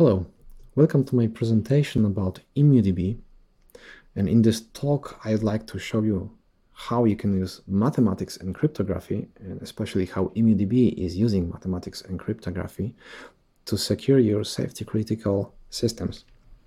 Hello, welcome to my presentation about ImmuDB. And in this talk, I'd like to show you how you can use mathematics and cryptography, and especially how ImmuDB is using mathematics and cryptography to secure your safety-critical systems.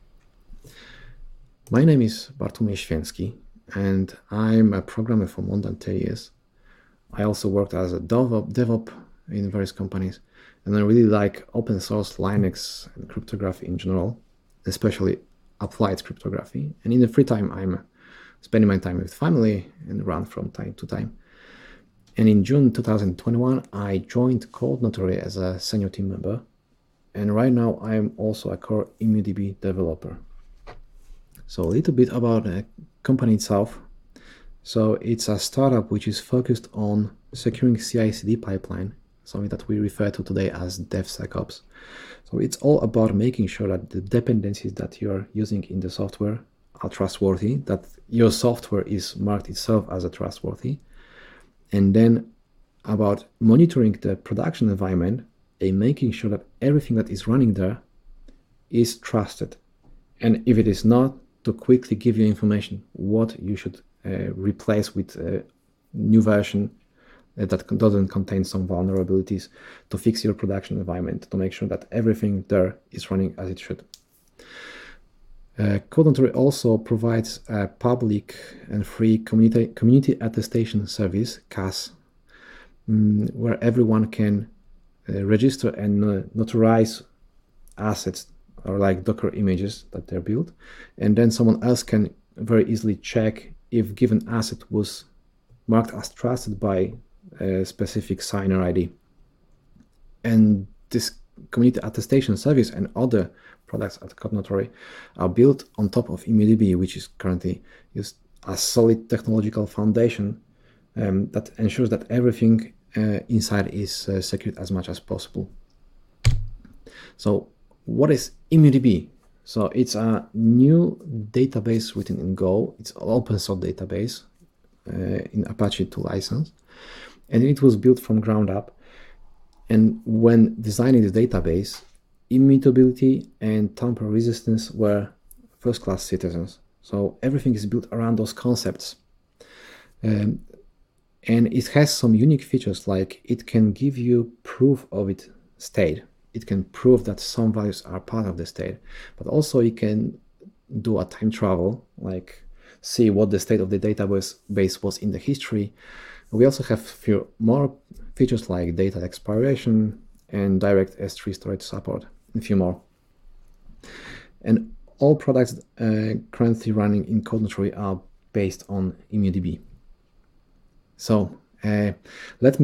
My name is Bartłomiej Święcki, and I'm a programmer for more than 10 years. I also worked as a DevOps in various companies, and I really like open source Linux and cryptography in general, especially applied cryptography. And in the free time, I'm spending my time with family and run from time to time. And in June 2021, I joined CodeNotory as a senior team member. And right now, I'm also a core ImmuDB developer. So a little bit about the company itself. So it's a startup which is focused on securing CI/CD pipeline, something that we refer to today as DevSecOps. So it's all about making sure that the dependencies that you're using in the software are trustworthy, that your software is marked itself as a trustworthy, and then about monitoring the production environment and making sure that everything that is running there is trusted. And if it is not, to quickly give you information what you should replace with a new version that doesn't contain some vulnerabilities, to fix your production environment, to make sure that everything there is running as it should. CodeNotory also provides a public and free community attestation service, CAS, where everyone can register and notarize assets or like Docker images that they're built, and then someone else can very easily check if given asset was marked as trusted by a specific signer ID. And this community attestation service and other products at CodeNotory are built on top of ImmuDB, which is currently used as solid technological foundation that ensures that everything inside is secured as much as possible. So what is ImmuDB? So it's a new database written in Go. It's an open source database in Apache 2 license, and it was built from ground up. And when designing the database, immutability and tamper resistance were first-class citizens. So everything is built around those concepts. And it has some unique features, like it can give you proof of its state. It can prove that some values are part of the state, but also it can do a time travel, like see what the state of the database was in the history. We also have a few more features like data expiration and direct S3 storage support, and a few more. And all products currently running in CodeNotory are based on ImmuDB. So let me